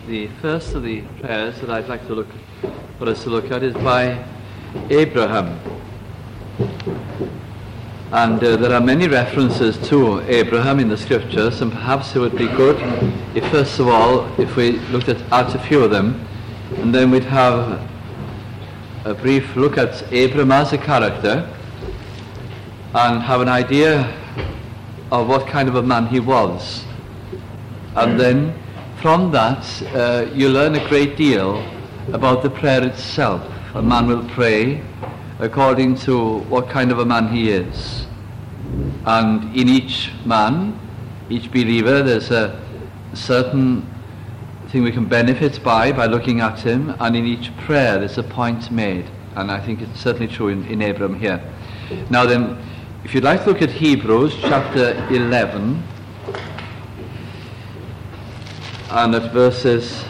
The first of the prayers that I'd like for us to look at is by Abraham. And there are many references to Abraham in the scriptures, and perhaps it would be good if first of all, if we looked at a few of them, and then we'd have a brief look at Abraham as a character and have an idea of what kind of a man he was. And then from that you learn a great deal about the prayer itself. A man will pray according to what kind of a man he is. And in each man, each believer, there's a certain thing we can benefit by looking at him, and in each prayer there's a point made. And I think it's certainly true in Abraham here. Now then, if you'd like to look at Hebrews chapter 11, and at verses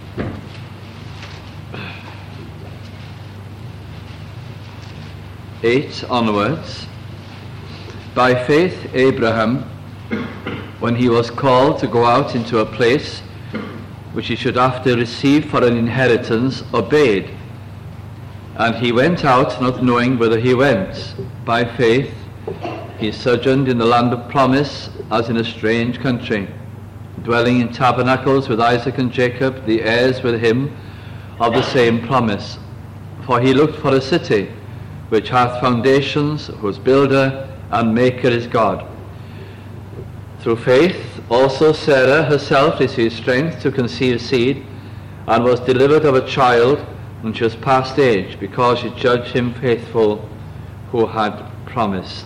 8 onwards. By faith Abraham, when he was called to go out into a place which he should after receive for an inheritance, obeyed. And he went out not knowing whither he went. By faith he sojourned in the land of promise as in a strange country, dwelling in tabernacles with Isaac and Jacob, the heirs with him of the same promise. For he looked for a city which hath foundations, whose builder and maker is God. Through faith also Sarah herself received strength to conceive seed, and was delivered of a child when she was past age, because she judged him faithful who had promised.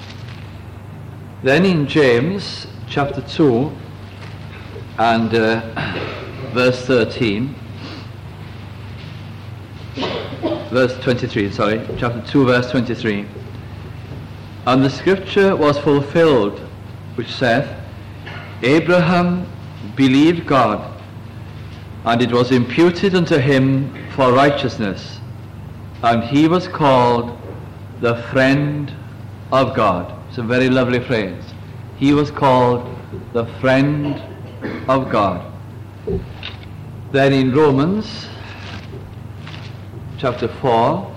Then in James chapter 2 and verse 13, verse 23, chapter 2 verse 23. And the scripture was fulfilled which saith, Abraham believed God, and it was imputed unto him for righteousness, and he was called the friend of God. It's a very lovely phrase. He was called the friend of God. Then in Romans chapter 4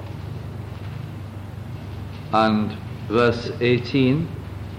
and verse 18,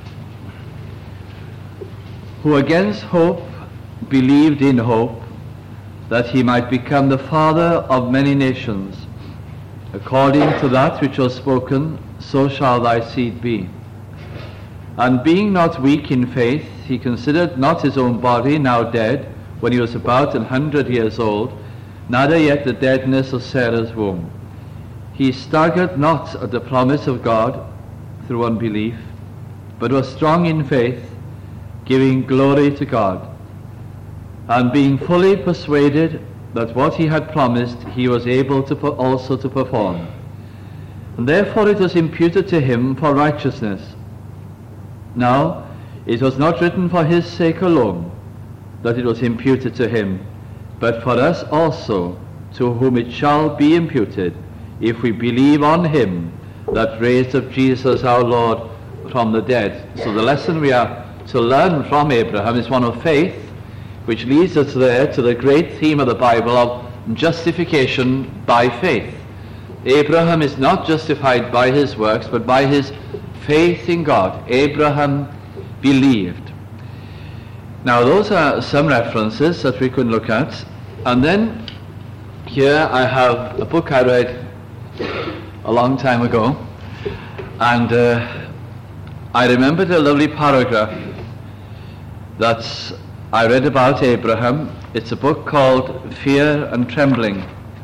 who against hope believed in hope, that he might become the father of many nations, according to that which was spoken, so shall thy seed be. And being not weak in faith, he considered not his own body now dead, when he was about 100 years old, neither yet the deadness of Sarah's womb. He staggered not at the promise of God through unbelief, but was strong in faith, giving glory to God, and being fully persuaded that what he had promised he was able to also to perform. And therefore it was imputed to him for righteousness. Now it was not written for his sake alone that it was imputed to him, but for us also, to whom it shall be imputed, if we believe on him that raised up Jesus our Lord from the dead. So the lesson we are to learn from Abraham is one of faith, which leads us there to the great theme of the Bible of justification by faith. Abraham is not justified by his works, but by his faith in God. Abraham believed. Now those are some references that we could look at. And then here I have a book I read a long time ago, and I remembered a lovely paragraph that I read about Abraham. It's a book called Fear and Trembling.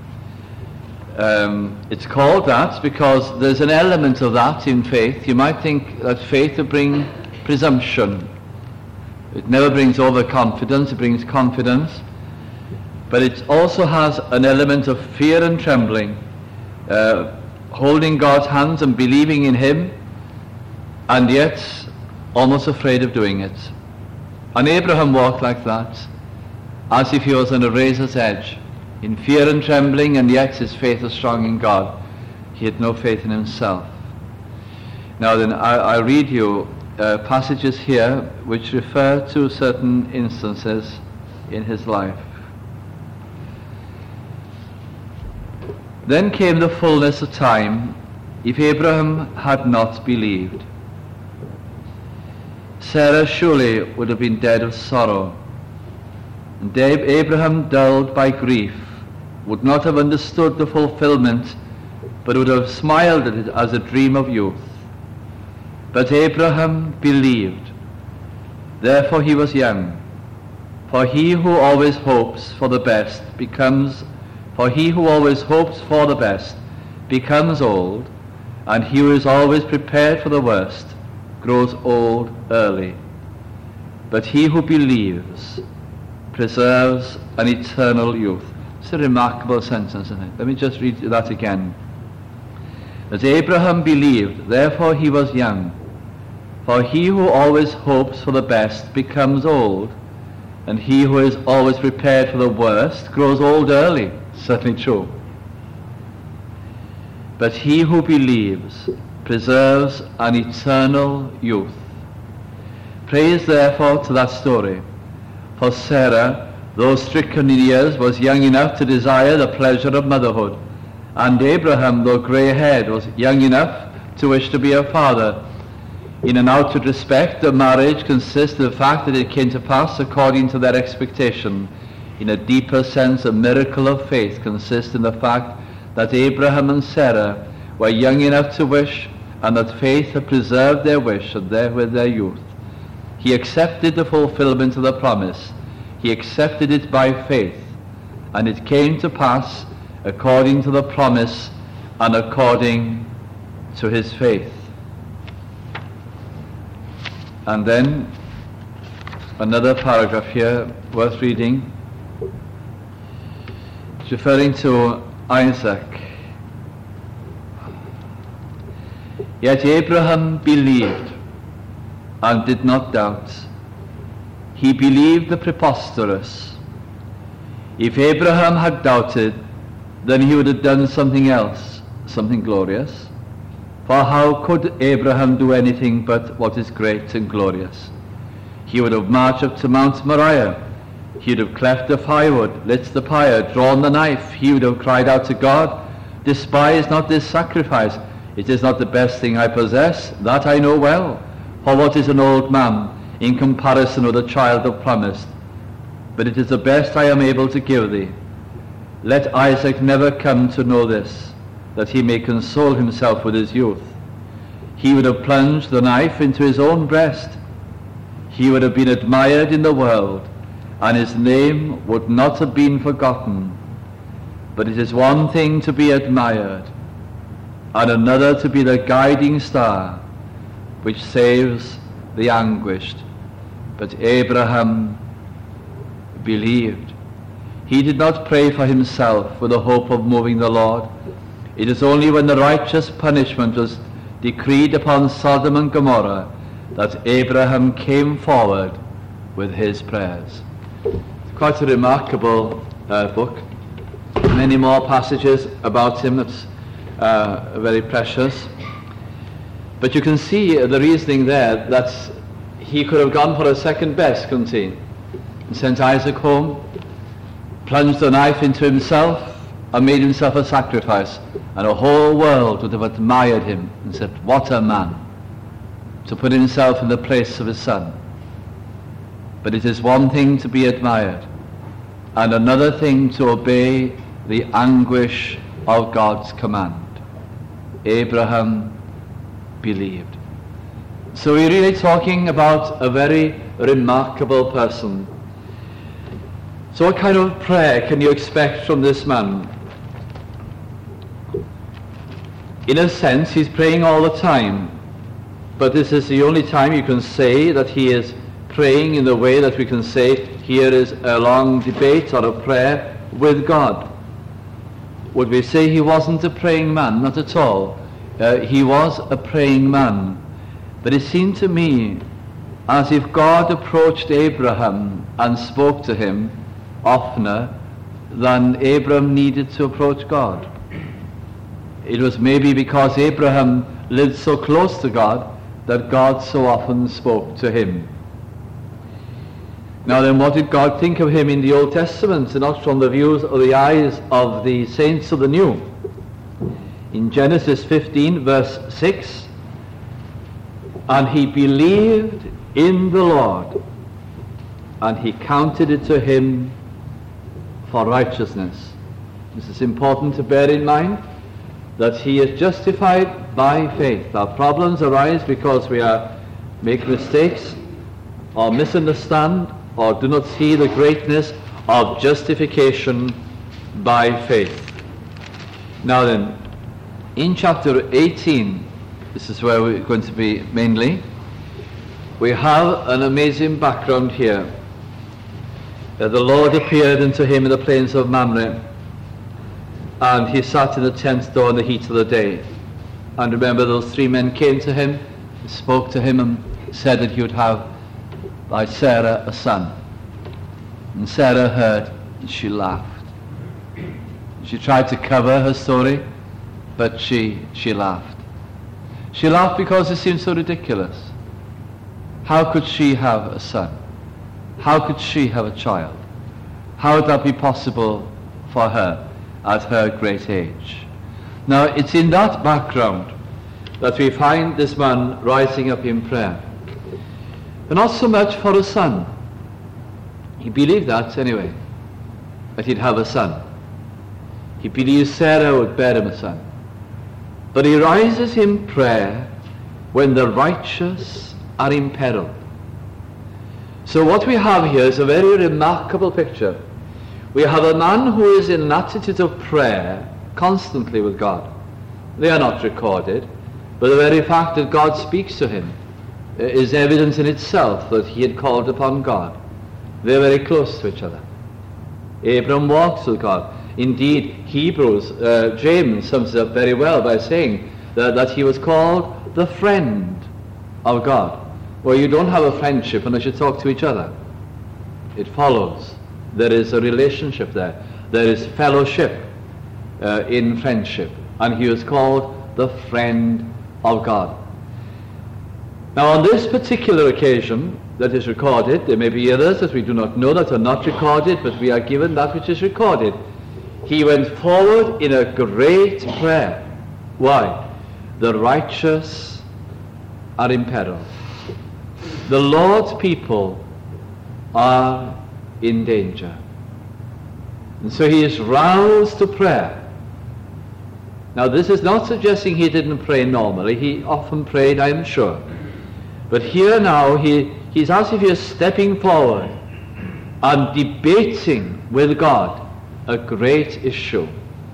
It's called that because there's an element of that in faith. You might think that faith will bring presumption. It never brings overconfidence, it brings confidence. But it also has an element of fear and trembling, holding God's hands and believing in him, and yet almost afraid of doing it. And Abraham walked like that, as if he was on a razor's edge, in fear and trembling, and yet his faith was strong in God. He had no faith in himself. Now then, I read you passages here which refer to certain instances in his life. Then came the fullness of time, if Abraham had not believed. Sarah surely would have been dead of sorrow, and Abraham, dulled by grief, would not have understood the fulfillment, but would have smiled at it as a dream of youth. But Abraham believed, therefore he was young. For he who always hopes for the best becomes old, and he who is always prepared for the worst grows old early. But he who believes preserves an eternal youth. It's a remarkable sentence, isn't it? Let me just read that again. As Abraham believed, therefore he was young. For he who always hopes for the best becomes old, and he who is always prepared for the worst grows old early. Certainly true. But he who believes preserves an eternal youth. Praise therefore to that story. For Sarah, though stricken in years, was young enough to desire the pleasure of motherhood, and Abraham, though grey-haired, was young enough to wish to be a father. In an outward respect, the marriage consists of the fact that it came to pass according to their expectation. In a deeper sense, a miracle of faith consists in the fact that Abraham and Sarah were young enough to wish, and that faith had preserved their wish and therewith their youth. He accepted the fulfillment of the promise. He accepted it by faith, and it came to pass according to the promise and according to his faith. And then another paragraph here worth reading. It's referring to Isaac. Yet Abraham believed and did not doubt. He believed the preposterous. If Abraham had doubted, then he would have done something else, something glorious. For how could Abraham do anything but what is great and glorious? He would have marched up to Mount Moriah. He would have cleft the firewood, lit the pyre, drawn the knife. He would have cried out to God, "Despise not this sacrifice. It is not the best thing I possess, that I know well. For what is an old man in comparison with a child of promise? But it is the best I am able to give thee. Let Isaac never come to know this, that he may console himself with his youth." He would have plunged the knife into his own breast. He would have been admired in the world, and his name would not have been forgotten. But it is one thing to be admired, and another to be the guiding star which saves the anguished. But Abraham believed. He did not pray for himself with the hope of moving the Lord. It is only when the righteous punishment was decreed upon Sodom and Gomorrah that Abraham came forward with his prayers. It's quite a remarkable book. Many more passages about him that's very precious. But you can see the reasoning there that he could have gone for a second best, couldn't he? And sent Isaac home, plunged the knife into himself, and made himself a sacrifice. And the whole world would have admired him and said, "What a man, to put himself in the place of his son." But it is one thing to be admired, and another thing to obey the anguish of God's command. Abraham believed. So we're really talking about a very remarkable person. So what kind of prayer can you expect from this man? In a sense, he's praying all the time, but this is the only time you can say that he is praying in the way that we can say here is a long debate or a prayer with God. Would we say he wasn't a praying man? Not at all. He was a praying man. But it seemed to me as if God approached Abraham and spoke to him oftener than Abraham needed to approach God. It was maybe because Abraham lived so close to God that God so often spoke to him. Now then, what did God think of him in the Old Testament, and not from the views or the eyes of the saints of the New? in Genesis 15 verse 6, and he believed in the Lord, and he counted it to him for righteousness. This is important to bear in mind, that he is justified by faith. Our problems arise because we make mistakes, or misunderstand, or do not see the greatness of justification by faith. Now then, in chapter 18, this is where we're going to be mainly, we have an amazing background here. The Lord appeared unto him in the plains of Mamre, and he sat in the tent door in the heat of the day. And remember, those 3 men came to him, spoke to him, and said that he would have by Sarah a son. And Sarah heard, and she laughed. She tried to cover her story, but she laughed. She laughed because it seemed so ridiculous. How could she have a son? How could she have a child? How would that be possible for her at her great age? Now, it's in that background that we find this man rising up in prayer. But not so much for a son. He believed that anyway, that he'd have a son. He believed Sarah would bear him a son. But he rises in prayer when the righteous are in peril. So what we have here is a very remarkable picture. We have a man who is in an attitude of prayer constantly with God. They are not recorded, but the very fact that God speaks to him is evidence in itself that he had called upon God. They're very close to each other. Abram walks with God. Indeed, James sums it up very well by saying that he was called the friend of God. Well, you don't have a friendship unless you talk to each other. It follows. There is a relationship there. There is fellowship in friendship. And he was called the friend of God. Now, on this particular occasion that is recorded, there may be others that we do not know that are not recorded, but we are given that which is recorded. He went forward in a great prayer. Why? The righteous are in peril. The Lord's people are in danger. And so he is roused to prayer. Now, this is not suggesting he didn't pray normally. He often prayed, I am sure. But here now, he's as if he is stepping forward and debating with God a great issue.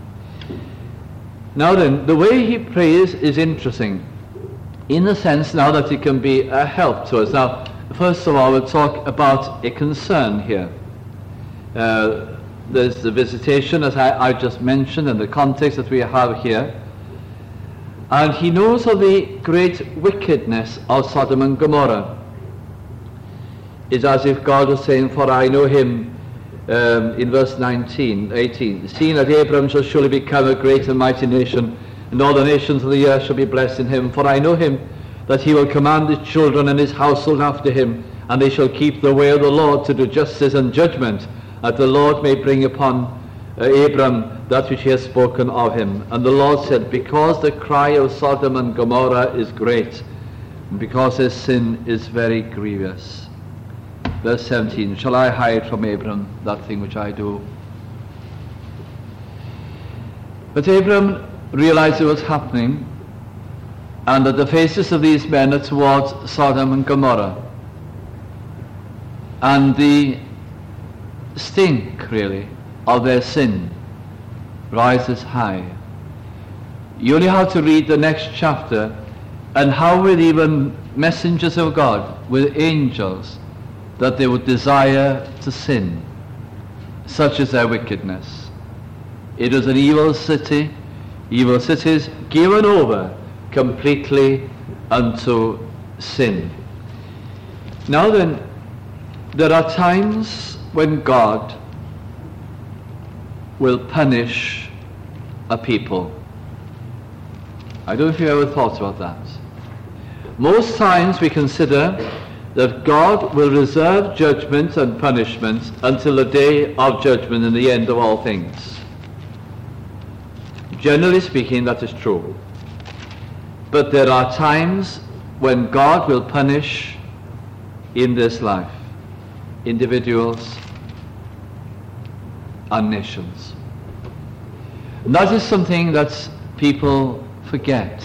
Now then, the way he prays is interesting, in the sense now that it can be a help to us. Now, first of all, we'll talk about a concern here. There's the visitation, as I just mentioned, and the context that we have here. And he knows of the great wickedness of Sodom and Gomorrah. It's as if God was saying, for I know him, in verse 18, seeing that Abram shall surely become a great and mighty nation, and all the nations of the earth shall be blessed in him. For I know him, that he will command his children and his household after him, and they shall keep the way of the Lord to do justice and judgment, that the Lord may bring upon Abram that which he has spoken of him. And the Lord said, because the cry of Sodom and Gomorrah is great, and because his sin is very grievous. Verse 17, shall I hide from Abram that thing which I do? But Abram realized it was happening, and that the faces of these men are towards Sodom and Gomorrah. And the stink, really, of their sin rises high. You only have to read the next chapter, and how with even messengers of God, with angels, that they would desire to sin. Such is their wickedness. It is an evil city, evil cities given over completely unto sin. Now then, there are times when God will punish a people. I don't know if you ever thought about that. Most times we consider that God will reserve judgment and punishment until the day of judgment and the end of all things. Generally speaking, that is true. But there are times when God will punish in this life individuals and nations. And that is something that people forget.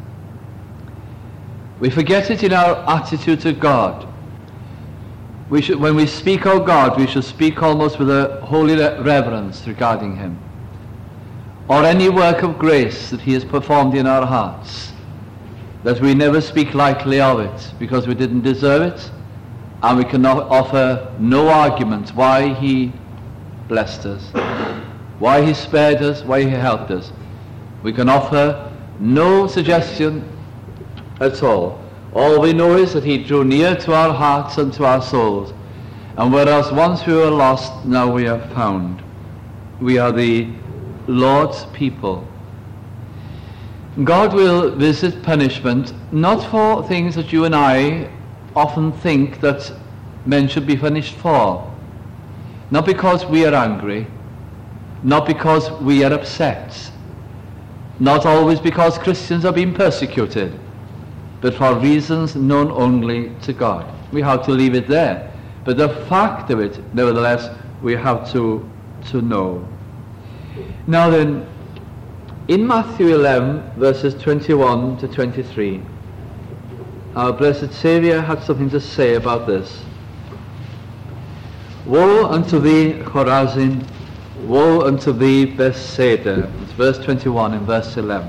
We forget it in our attitude to God. When we speak of God, we should speak almost with a holy reverence regarding him, or any work of grace that he has performed in our hearts, that we never speak lightly of it because we didn't deserve it, and we can offer no argument why he blessed us, why he spared us, why he helped us. We can offer no suggestion at all. All we know is that he drew near to our hearts and to our souls. And whereas once we were lost, now we are found. We are the Lord's people. God will visit punishment not for things that you and I often think that men should be punished for. Not because we are angry, not because we are upset, not always because Christians are being persecuted, but for reasons known only to God. We have to leave it there. But the fact of it, nevertheless, we have to know. Now then, in Matthew 11, verses 21 to 23, our blessed Saviour had something to say about this. Woe unto thee, Chorazin! Woe unto thee, Bethsaida! It's verse 21 and verse 11.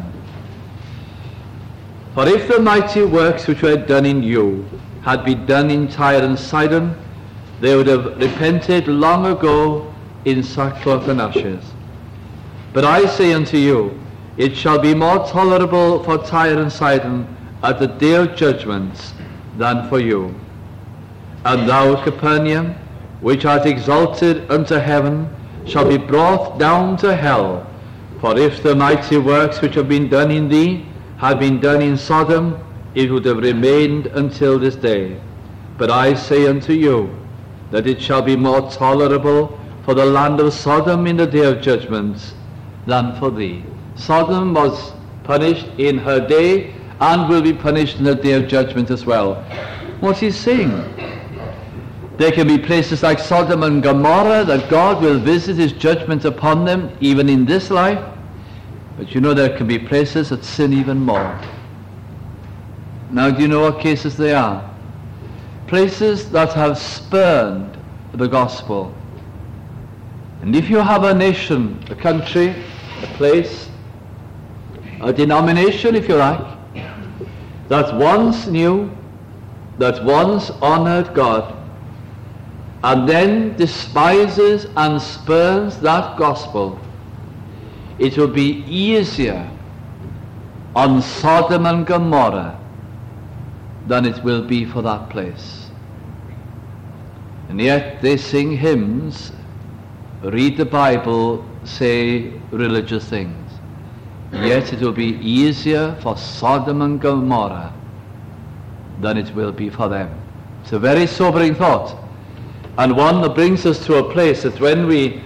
For if the mighty works which were done in you had been done in Tyre and Sidon, they would have repented long ago in sackcloth and ashes. But I say unto you, it shall be more tolerable for Tyre and Sidon at the day of judgment than for you. And thou, Capernaum, which art exalted unto heaven, shall be brought down to hell. For if the mighty works which have been done in thee had been done in Sodom, it would have remained until this day. But I say unto you, that it shall be more tolerable for the land of Sodom in the day of judgment than for thee. Sodom was punished in her day and will be punished in the day of judgment as well. What he's saying, there can be places like Sodom and Gomorrah that God will visit his judgment upon them even in this life. But you know there can be places that sin even more. Now do you know what cases they are? Places that have spurned the gospel. And if you have a nation, a country, a place, a denomination if you like, that once knew, that once honored God, and then despises and spurns that gospel, it will be easier on Sodom and Gomorrah than it will be for that place. And yet they sing hymns, read the Bible, say religious things. Yet it will be easier for Sodom and Gomorrah than it will be for them. It's a very sobering thought, and one that brings us to a place that when we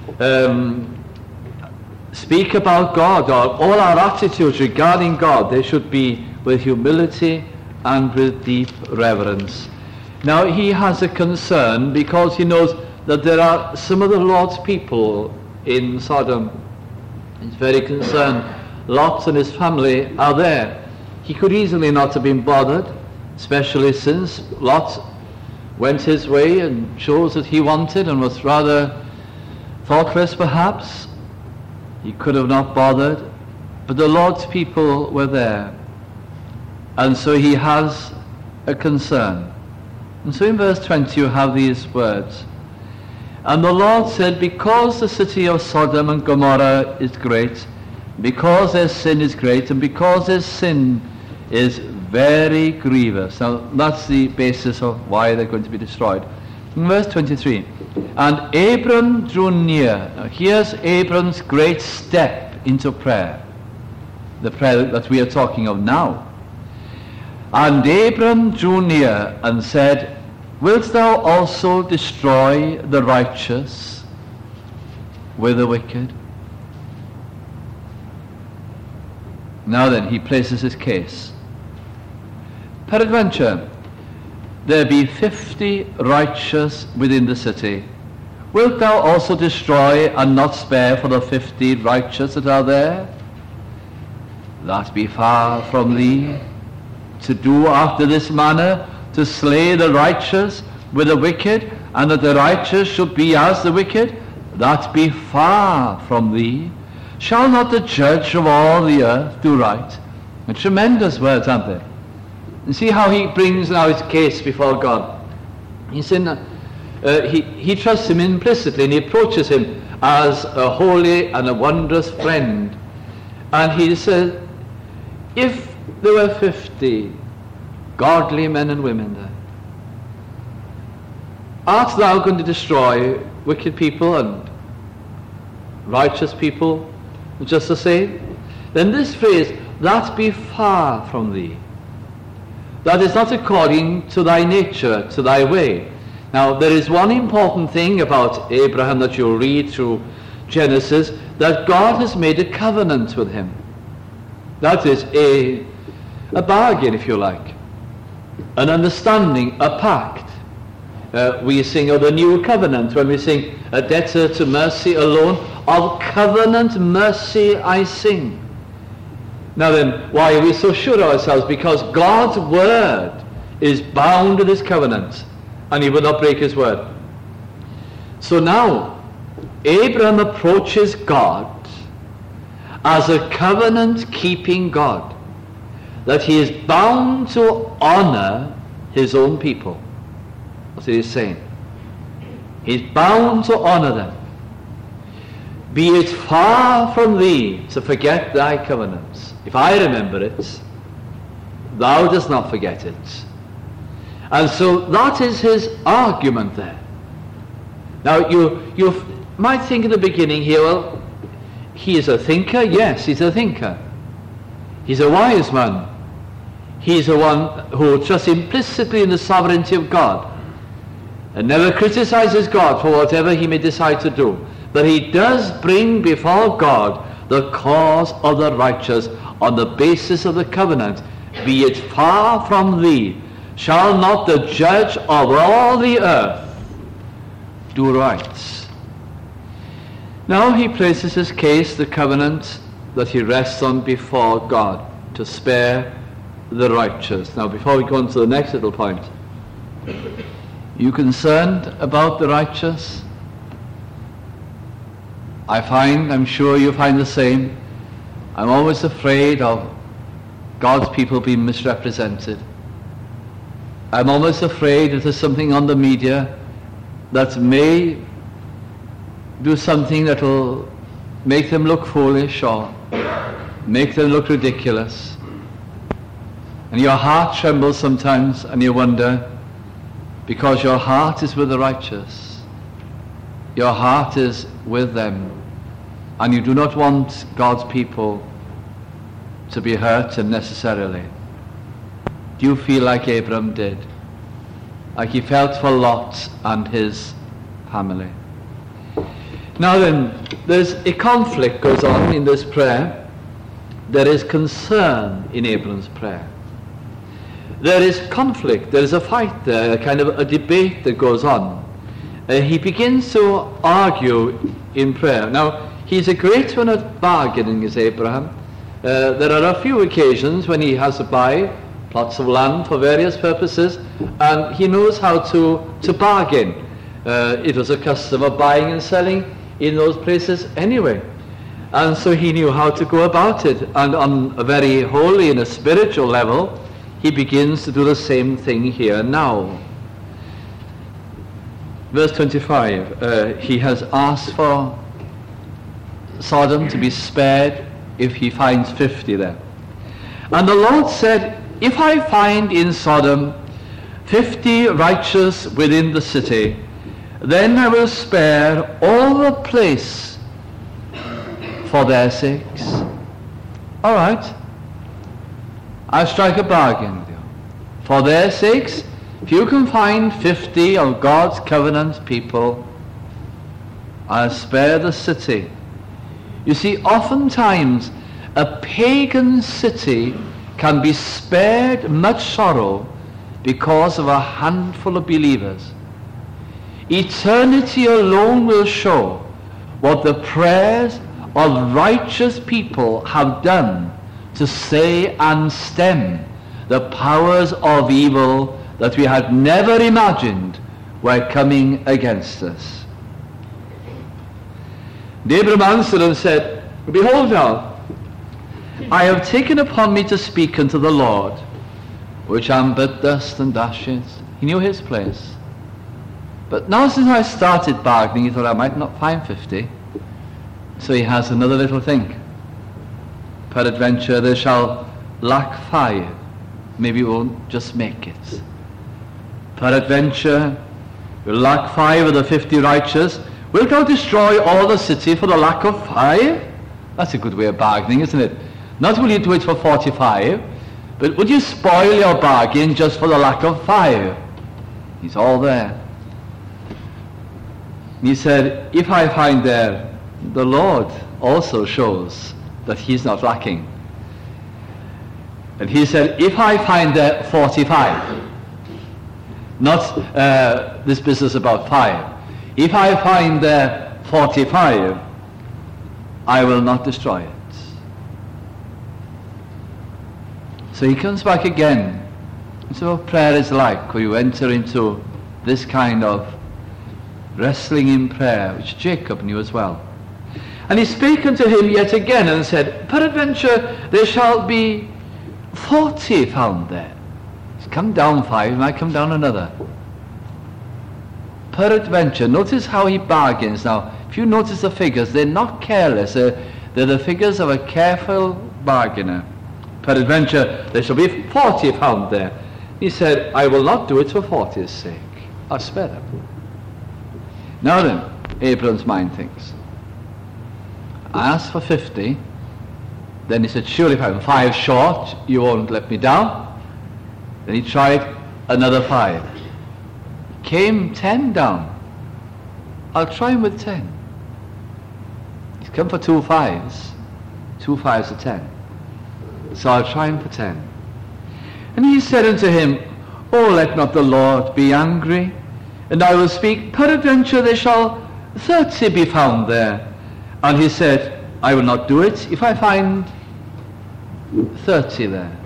speak about God, or all our attitudes regarding God, they should be with humility and with deep reverence. Now he has a concern because he knows that there are some of the Lord's people in Sodom. He's very concerned. Lot and his family are there. He could easily not have been bothered, especially since Lot went his way and chose that he wanted and was rather thoughtless perhaps. He could have not bothered, but the Lord's people were there, and so he has a concern. And so in verse 20 you have these words, and the Lord said, because the city of Sodom and Gomorrah is great, because their sin is great, and because their sin is very grievous. Now that's the basis of why they're going to be destroyed. In verse 23, and Abram drew near. Now here's Abram's great step into prayer, the prayer that we are talking of now. And Abram drew near and said, wilt thou also destroy the righteous with the wicked? Now then, he places his case. Peradventure, there be 50 righteous within the city. Wilt thou also destroy and not spare for the 50 righteous that are there? That be far from thee, to do after this manner, to slay the righteous with the wicked, and that the righteous should be as the wicked. That be far from thee. Shall not the judge of all the earth do right? And tremendous words, aren't they? And see how he brings now his case before God. He's in, he trusts him implicitly, and he approaches him as a holy and a wondrous friend. And he says, if there were 50 godly men and women there, art thou going to destroy wicked people and righteous people just the same? Then this phrase, that be far from thee. That is not according to thy nature, to thy way. Now, there is one important thing about Abraham that you'll read through Genesis, that God has made a covenant with him. That is a bargain, if you like, an understanding, a pact. We sing of the new covenant when we sing, a debtor to mercy alone, of covenant mercy I sing. Now then, why are we so sure of ourselves? Because God's word is bound to this covenant, and he will not break his word. So now, Abraham approaches God as a covenant-keeping God, that he is bound to honor his own people. That's what he's saying. He's bound to honor them. Be it far from thee to forget thy covenants. If I remember it, thou dost not forget it. And so that is his argument there. Now you might think in the beginning here, well, he is a thinker. Yes, he's a thinker. He's a wise man. He's the one who trusts implicitly in the sovereignty of God and never criticizes God for whatever he may decide to do. But he does bring before God the cause of the righteous on the basis of the covenant. Be it far from thee, shall not the judge of all the earth do right? Now he places his case, the covenant that he rests on before God, to spare the righteous. Now before we go on to the next little point, you concerned about the righteous? I'm sure you find the same. I'm always afraid of God's people being misrepresented. I'm almost afraid that there's something on the media that may do something that will make them look foolish or make them look ridiculous. And your heart trembles sometimes, and you wonder, because your heart is with the righteous. Your heart is with them. And you do not want God's people to be hurt unnecessarily. Do you feel like Abram did? Like he felt for Lot and his family? Now then, there's a conflict goes on in this prayer. There is concern in Abram's prayer. There is conflict, there is a fight there, a kind of a debate that goes on. He begins to argue in prayer. Now, he's a great one at bargaining, is Abraham. There are a few occasions when he has to buy plots of land for various purposes, and he knows how to bargain. It was a custom of buying and selling in those places anyway. And so he knew how to go about it. And on a very holy and a spiritual level, he begins to do the same thing here now. Verse 25, he has asked for Sodom to be spared if he finds 50 there. And the Lord said, if I find in Sodom 50 righteous within the city, then I will spare all the place for their sakes. All right. I'll strike a bargain with you. For their sakes, if you can find 50 of God's covenant people, I'll spare the city. You see, oftentimes a pagan city can be spared much sorrow because of a handful of believers. Eternity alone will show what the prayers of righteous people have done to stay and stem the powers of evil that we had never imagined were coming against us. And Abram answered and said, Behold now, I have taken upon me to speak unto the Lord, which am but dust and ashes. He knew his place. But now since I started bargaining, he thought I might not find 50. So he has another little thing. Peradventure there shall lack 5. Maybe we won't just make it. Peradventure will lack 5 of the 50 righteous. Wilt thou destroy all the city for the lack of 5? That's a good way of bargaining, isn't it? Not will you do it for 45, but would you spoil your bargain just for the lack of 5? He's all there. He said, if I find there, the Lord also shows that he's not lacking. And he said, if I find there 45, not this business about 5. If I find there 45, I will not destroy it. So he comes back again. So prayer is like, where you enter into this kind of wrestling in prayer, which Jacob knew as well. And he spake unto him yet again and said, Peradventure there shall be 40 found there. He's come down 5, he might come down another. Peradventure, notice how he bargains now. If you notice the figures, they're not careless. They're the figures of a careful bargainer. Peradventure there shall be 40 found there. He said, I will not do it for 40's sake. I'll spare them. Now then, Abram's mind thinks. I asked for 50. Then he said, surely if I'm 5 short, you won't let me down. Then he tried another 5. Came 10 down. I'll try him with 10. He's come for 2 5s. 2 5s are 10. So I'll try him for 10. And he said unto him, Oh, let not the Lord be angry, and I will speak. Peradventure there shall 30 be found there. And he said, I will not do it if I find 30 there.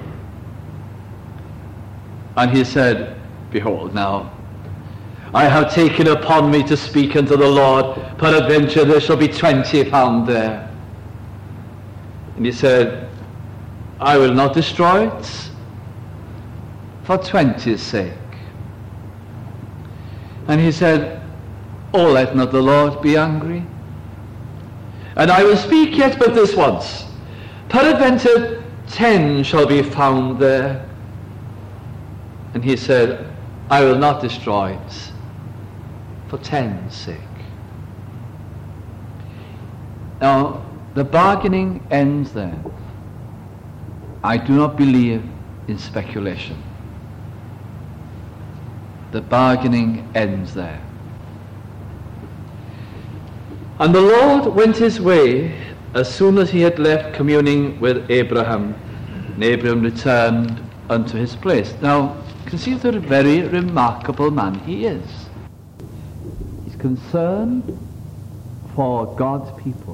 And he said, Behold now, I have taken upon me to speak unto the Lord, peradventure there shall be 20 found there. And he said, I will not destroy it for 20's sake. And he said, Oh, let not the Lord be angry, and I will speak yet but this once. Peradventure 10 shall be found there. And he said, I will not destroy it for 10's sake. Now, the bargaining ends there. I do not believe in speculation. The bargaining ends there. And the Lord went his way as soon as he had left communing with Abraham. And Abraham returned unto his place. Now, consider a very remarkable man he is. He's concerned for God's people.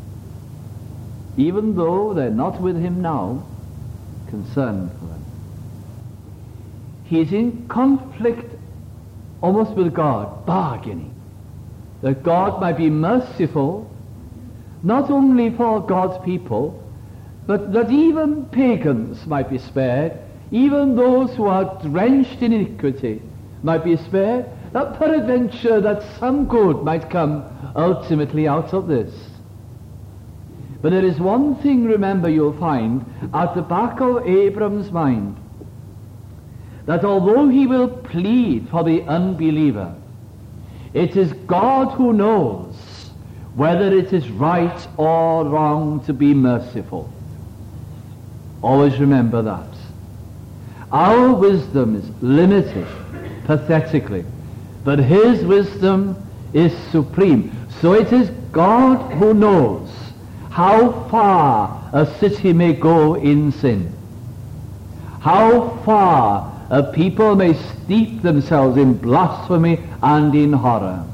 Even though they're not with him now, concerned for them. He is in conflict almost with God, bargaining, that God might be merciful, not only for God's people, but that even pagans might be spared, even those who are drenched in iniquity might be spared, that peradventure that some good might come ultimately out of this. But there is one thing, remember, you'll find at the back of Abram's mind, that although he will plead for the unbeliever, it is God who knows whether it is right or wrong to be merciful. Always remember that. Our wisdom is limited, pathetically, but his wisdom is supreme. So it is God who knows how far a city may go in sin, how far a people may steep themselves in blasphemy and in horror.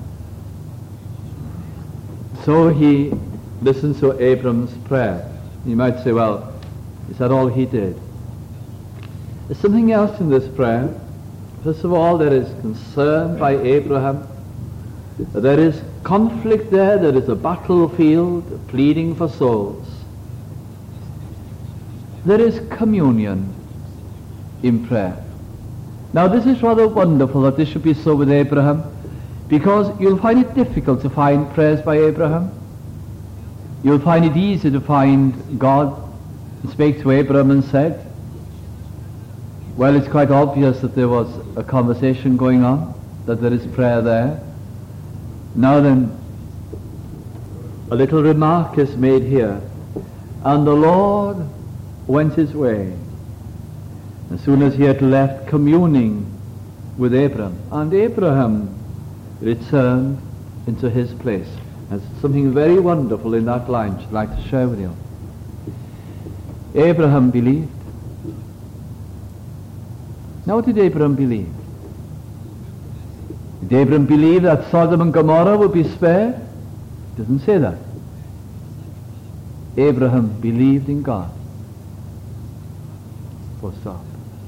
So he listens to Abram's prayer. You might say, well, is that all he did? There's something else in this prayer. First of all, there is concern by Abraham. There is conflict there. There is a battlefield pleading for souls. There is communion in prayer. Now, this is rather wonderful that this should be so with Abraham, because you'll find it difficult to find prayers by Abraham. You'll find it easy to find God spake to Abraham and said, well, it's quite obvious that there was a conversation going on, that there is prayer there. Now then, a little remark is made here. And the Lord went his way, as soon as he had left communing with Abraham. And Abraham returned into his place. There's something very wonderful in that line I'd like to share with you. Abraham believed. Now, what did Abraham believe? Did Abraham believe that Sodom and Gomorrah would be spared? It doesn't say that. Abraham believed in God. Full stop.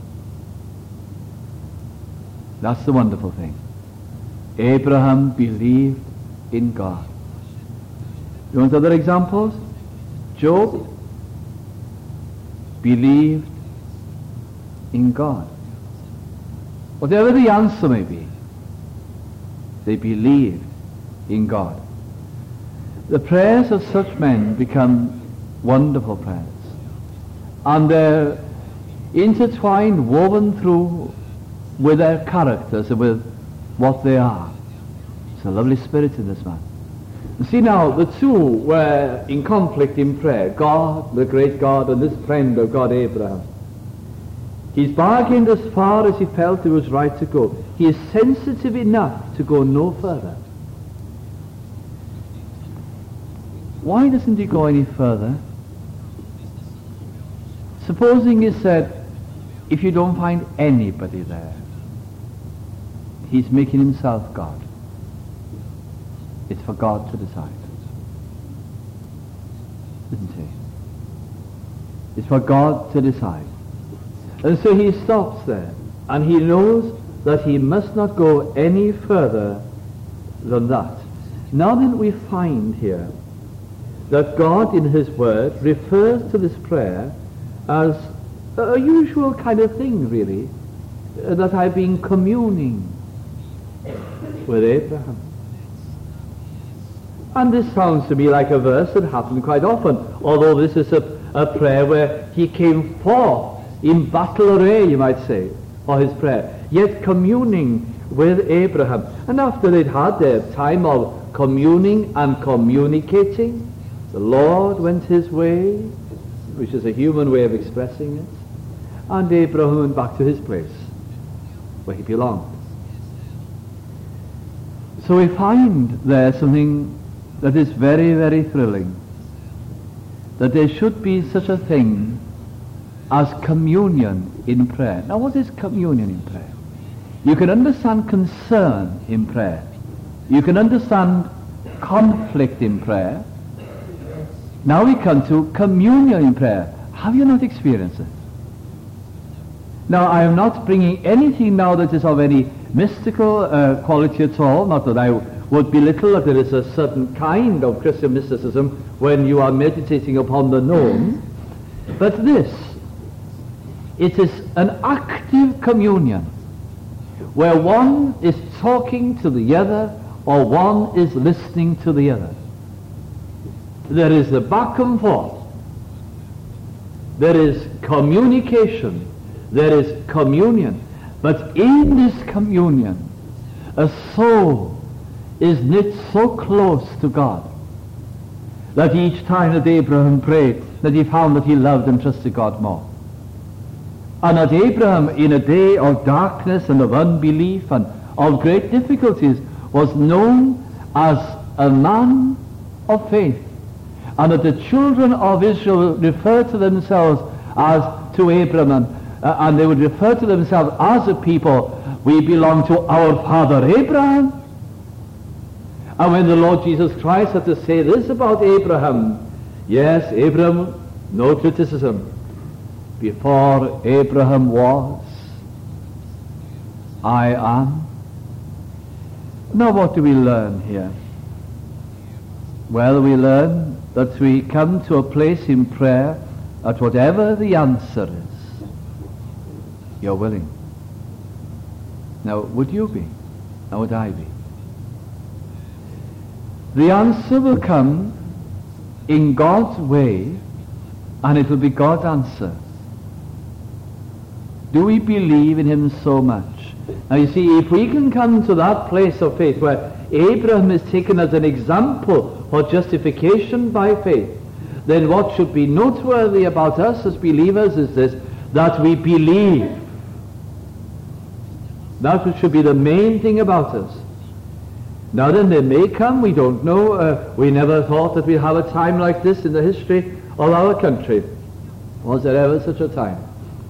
That's the wonderful thing. Abraham believed in God. You want other examples? Job believed in God. Whatever the answer may be, they believed in God. The prayers of such men become wonderful prayers. And they're intertwined, woven through with their characters and with what they are. It's a lovely spirit in this man. You see now, the two were in conflict in prayer. God, the great God, and this friend of God, Abraham. He's bargained as far as he felt it was right to go. He is sensitive enough to go no further. Why doesn't he go any further? Supposing he said, if you don't find anybody there, he's making himself God. It's for God to decide. Isn't it? It's for God to decide. And so he stops there, and he knows that he must not go any further than that. Now then, we find here that God in his word refers to this prayer as a usual kind of thing, really, that I've been communing with Abraham. And this sounds to me like a verse that happened quite often, although this is a prayer where he came forth in battle array, you might say, for his prayer, yet communing with Abraham. And after they'd had their time of communing and communicating, the Lord went his way, which is a human way of expressing it, and Abraham went back to his place, where he belonged. So we find there something that is very, very thrilling, that there should be such a thing as communion in prayer. Now, what is communion in prayer? You can understand concern in prayer. You can understand conflict in prayer. Now we come to communion in prayer. Have you not experienced it? Now, I am not bringing anything now that is of any mystical quality at all, not that I would belittle that there is a certain kind of Christian mysticism when you are meditating upon the known, but this, it is an active communion where one is talking to the other or one is listening to the other. There is a back and forth. There is communication. There is communion. But in this communion, a soul is knit so close to God that each time that Abraham prayed, that he found that he loved and trusted God more. And that Abraham, in a day of darkness and of unbelief and of great difficulties, was known as a man of faith. and that the children of Israel refer to themselves as to Abraham, and they would refer to themselves as a people, we belong to our father Abraham. And when the Lord Jesus Christ had to say this about Abraham, yes, Abraham, no criticism. Before Abraham was, I am. Now what do we learn here? Well, we learn that we come to a place in prayer that whatever the answer is, you're willing. Now, would you be? Now, would I be? The answer will come in God's way, and it will be God's answer. Do we believe in him so much? Now you see, if we can come to that place of faith where Abraham is taken as an example for justification by faith, then what should be noteworthy about us as believers is this, that we believe. That should be the main thing about us. Now then, there may come, we don't know, we never thought that we'd have a time like this in the history of our country. Was there ever such a time?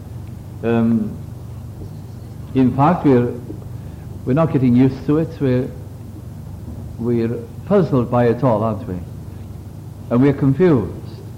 In fact, we're not getting used to it. We're puzzled by it all, aren't we? And we're confused.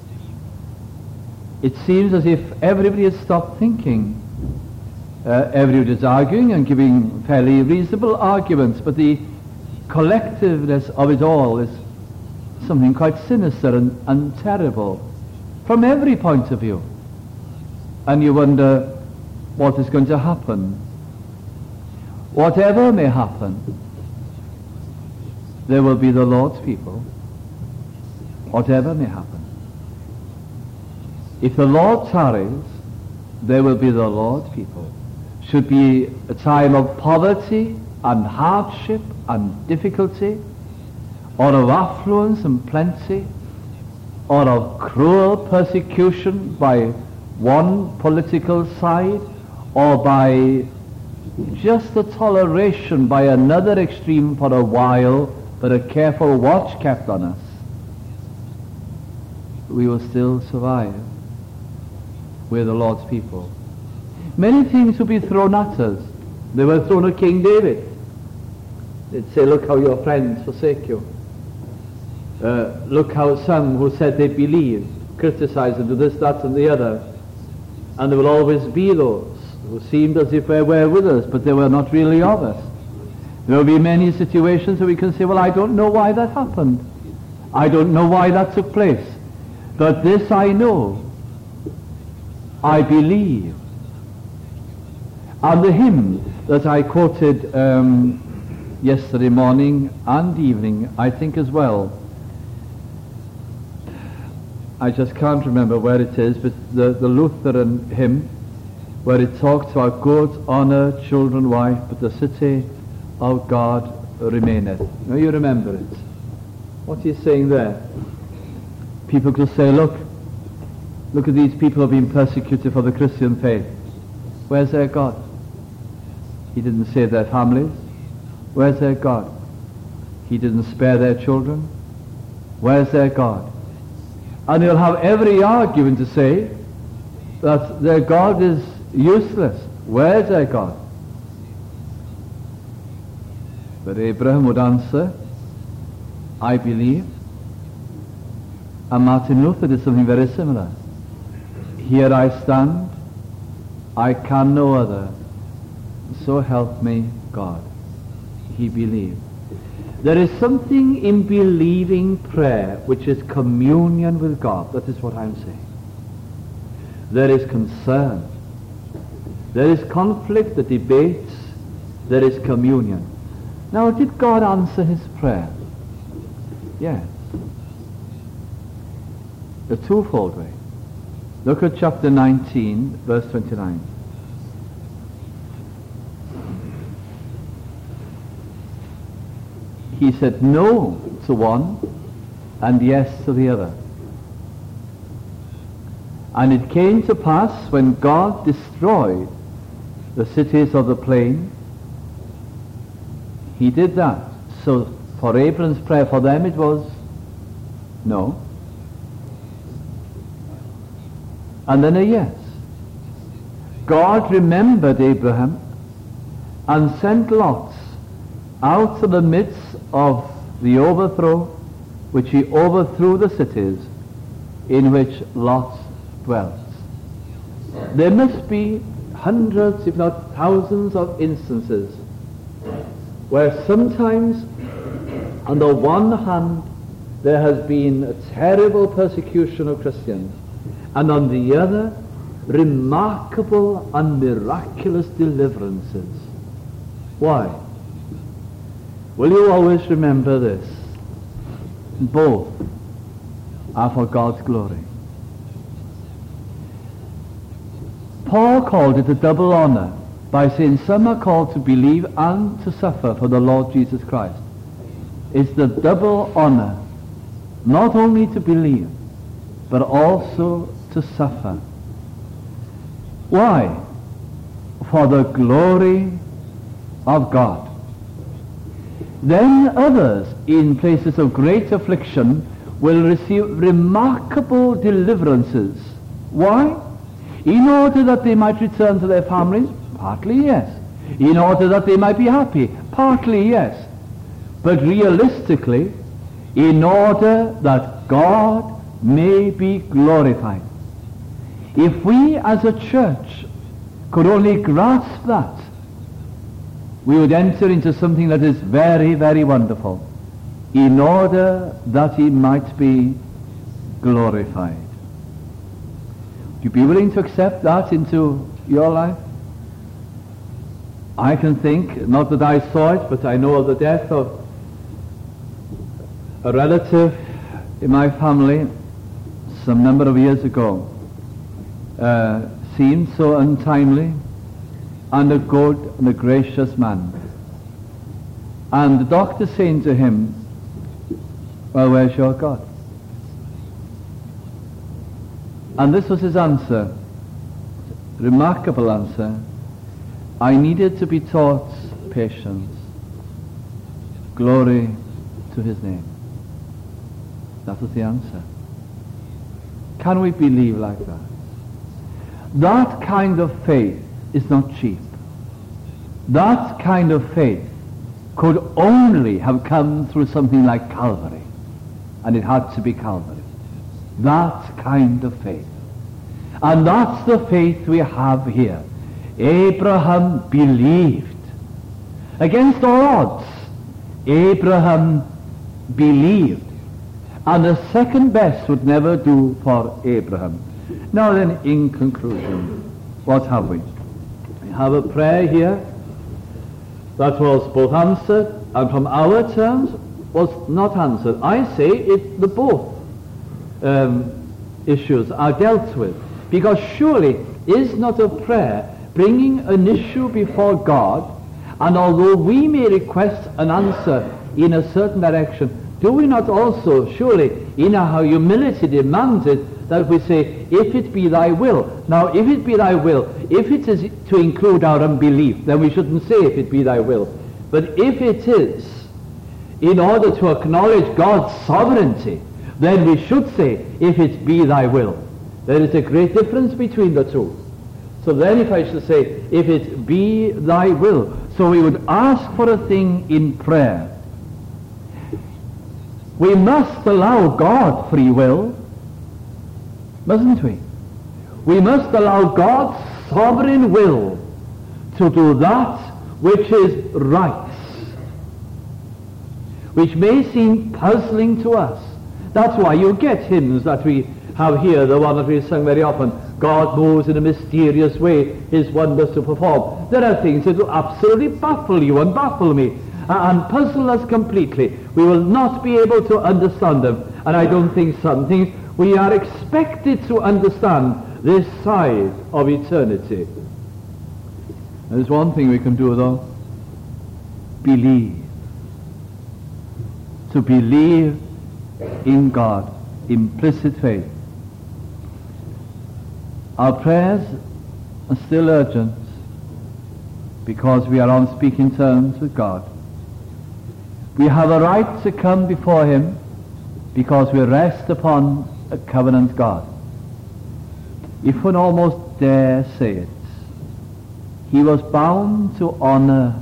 It seems as if everybody has stopped thinking. Everybody's arguing and giving fairly reasonable arguments, but the collectiveness of it all is something quite sinister and terrible from every point of view. And you wonder what is going to happen. Whatever may happen, there will be the Lord's people. Whatever may happen. If the Lord tarries, there will be the Lord's people. Should be a time of poverty and hardship and difficulty, or of affluence and plenty, or of cruel persecution by one political side, or by just a toleration by another extreme for a while, but a careful watch kept on us, we will still survive. We're the Lord's people. Many things will be thrown at us. They were thrown at King David. They'd say, look how your friends forsake you. Look how some who said they believe criticize and do this, that and the other. And there will always be those who seemed as if they were with us, but they were not really of us. There will be many situations where we can say, well, I don't know why that happened. I don't know why that took place. But this I know. I believe. And the hymn that I quoted yesterday morning and evening, I think as well, I just can't remember where it is, but the Lutheran hymn, where it talks about good, honour, children, wife, but the city of God remaineth. Now you remember it. What are you saying there? People could say, look at these people who have been persecuted for the Christian faith. Where's their God? He didn't save their families. Where's their God? He didn't spare their children. Where's their God? And they'll have every argument to say that their God is useless. Where's their God? But Abraham would answer, I believe. And Martin Luther did something very similar. Here I stand, I can no other, so help me God. He believed. There is something in believing prayer which is communion with God. That is what I'm saying. There is concern. There is conflict, the debates. There is communion. Now, did God answer his prayer? Yes. A twofold way. Look at chapter 19, verse 29. He said no to one and yes to the other. And it came to pass when God destroyed the cities of the plain, he did that. So for Abraham's prayer, for them it was no. and then a yes. God remembered Abraham and sent Lot out of the midst of the overthrow, which he overthrew the cities in which Lot dwelt. There must be hundreds, if not thousands, of instances where sometimes, on the one hand, there has been a terrible persecution of Christians, and on the other, remarkable and miraculous deliverances. Why? Will you always remember this? Both are for God's glory. Paul called it a double honor by saying some are called to believe and to suffer for the Lord Jesus Christ. It's the double honor, not only to believe, but also to suffer. Why? For the glory of God. Then others, in places of great affliction, will receive remarkable deliverances. Why? In order that they might return to their families? Partly yes. In order that they might be happy? Partly yes. But realistically, in order that God may be glorified. If we as a church could only grasp that, we would enter into something that is very, very wonderful, in order that he might be glorified. Would you be willing to accept that into your life? I can think, not that I saw it, but I know of the death of a relative in my family some number of years ago. Seemed so untimely, and a good and a gracious man. And the doctor saying to him, well, where's your God? And this was his answer, remarkable answer. I needed to be taught patience. Glory to his name. That was the answer. Can we believe like that? That kind of faith is not cheap. That kind of faith could only have come through something like Calvary. And it had to be Calvary. That kind of faith. And that's the faith we have here. Abraham believed. Against all odds, Abraham believed. And the second best would never do for Abraham. Now then, in conclusion, what have we? We have a prayer here that was both answered and from our terms was not answered. I say the both issues are dealt with, because surely is not a prayer bringing an issue before God, and although we may request an answer in a certain direction, do we not also surely in our humility demand it that we say, if it be thy will? Now, if it be thy will, if it is to include our unbelief, then we shouldn't say if it be thy will. But if it is in order to acknowledge God's sovereignty, then we should say, if it be thy will. There is a great difference between the two. So then if I should say, if it be thy will, so we would ask for a thing in prayer. We must allow God free will, mustn't we? We must allow God's sovereign will to do that which is right, which may seem puzzling to us. That's why you get hymns that we have here, the one that we sing very often, God moves in a mysterious way, his wonders to perform. There are things that will absolutely baffle you and baffle me and puzzle us completely. We will not be able to understand them. And I don't think some things we are expected to understand this side of eternity. There's one thing we can do though. Believe. To believe in God. Implicit faith. Our prayers are still urgent because we are on speaking terms with God. We have a right to come before him because we rest upon a covenant God. if one almost dare say it, he was bound to honor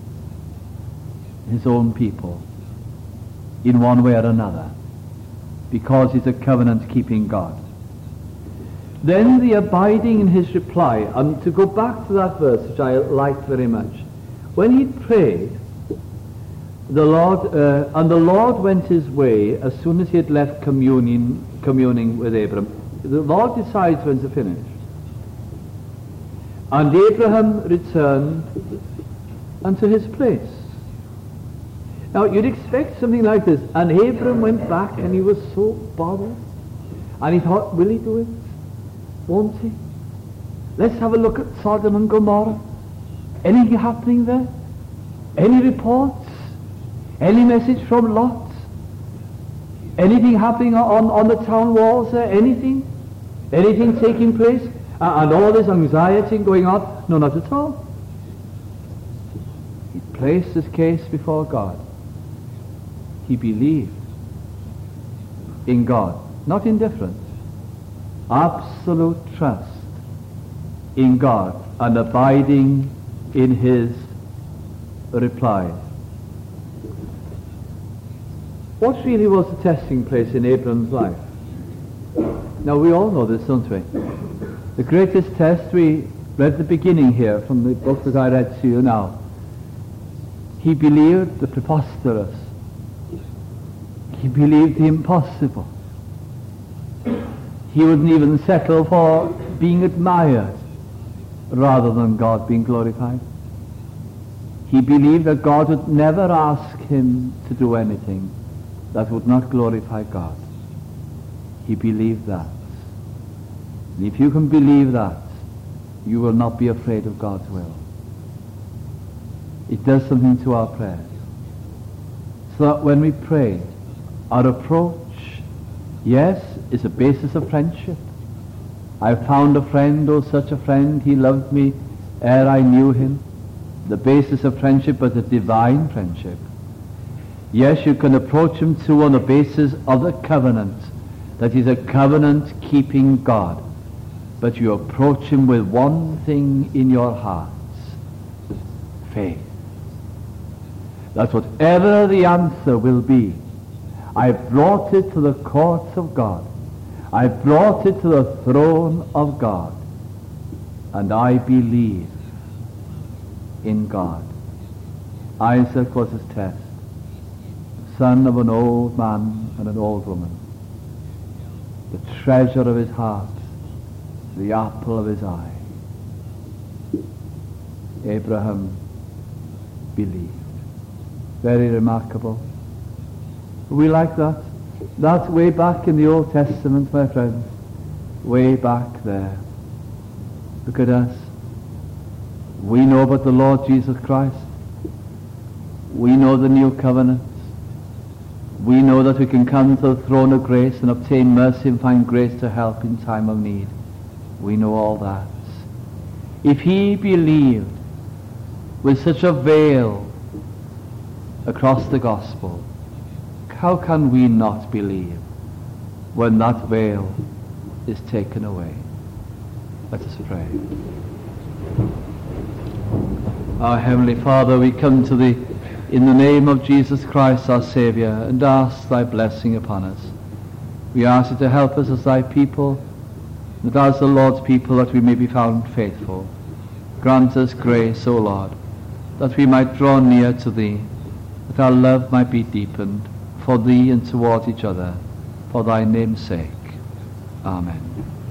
his own people in one way or another, because he's a covenant-keeping God. Then the abiding in his reply, and to go back to that verse which I liked very much, when he prayed, the Lord went his way as soon as he had left communing with Abraham. The Lord decides when to finish. And Abraham returned unto his place. Now you'd expect something like this. And Abraham went back and he was so bothered. And he thought, will he do it? Won't he? Let's have a look at Sodom and Gomorrah. Anything happening there? Any reports? Any message from Lot? Anything happening on the town walls there? Anything? Anything taking place? And all this anxiety going on? No, not at all. He placed his case before God. He believed in God, not indifference. Absolute trust in God and abiding in his reply. What really was the testing place in Abraham's life? Now we all know this, don't we? The greatest test, we read at the beginning here from the book that I read to you now. He believed the preposterous. He believed the impossible. He wouldn't even settle for being admired rather than God being glorified. He believed that God would never ask him to do anything that would not glorify God. He believed that. And if you can believe that, you will not be afraid of God's will. It does something to our prayers. So that when we pray, our approach, yes, is a basis of friendship. I found a friend, oh such a friend, he loved me ere I knew him. The basis of friendship was a divine friendship. Yes, you can approach him too on the basis of the covenant, that he's a covenant-keeping God. But you approach him with one thing in your hearts, faith. That whatever the answer will be, I brought it to the courts of God. I brought it to the throne of God. And I believe in God. Isaac was his test. Son of an old man and an old woman. The treasure of his heart. The apple of his eye. Abraham believed. Very remarkable. We like that. That's way back in the Old Testament, my friends. Way back there. Look at us. We know about the Lord Jesus Christ. We know the new covenant. We know that we can come to the throne of grace and obtain mercy and find grace to help in time of need. We know all that. If he believed with such a veil across the gospel, how can we not believe when that veil is taken away? Let us pray. Our Heavenly Father, we come to Thee in the name of Jesus Christ, our Saviour, and ask Thy blessing upon us. We ask Thee to help us as Thy people, that as the Lord's people, that we may be found faithful. Grant us grace, O Lord, that we might draw near to Thee, that our love might be deepened for Thee and towards each other, for Thy name's sake. Amen.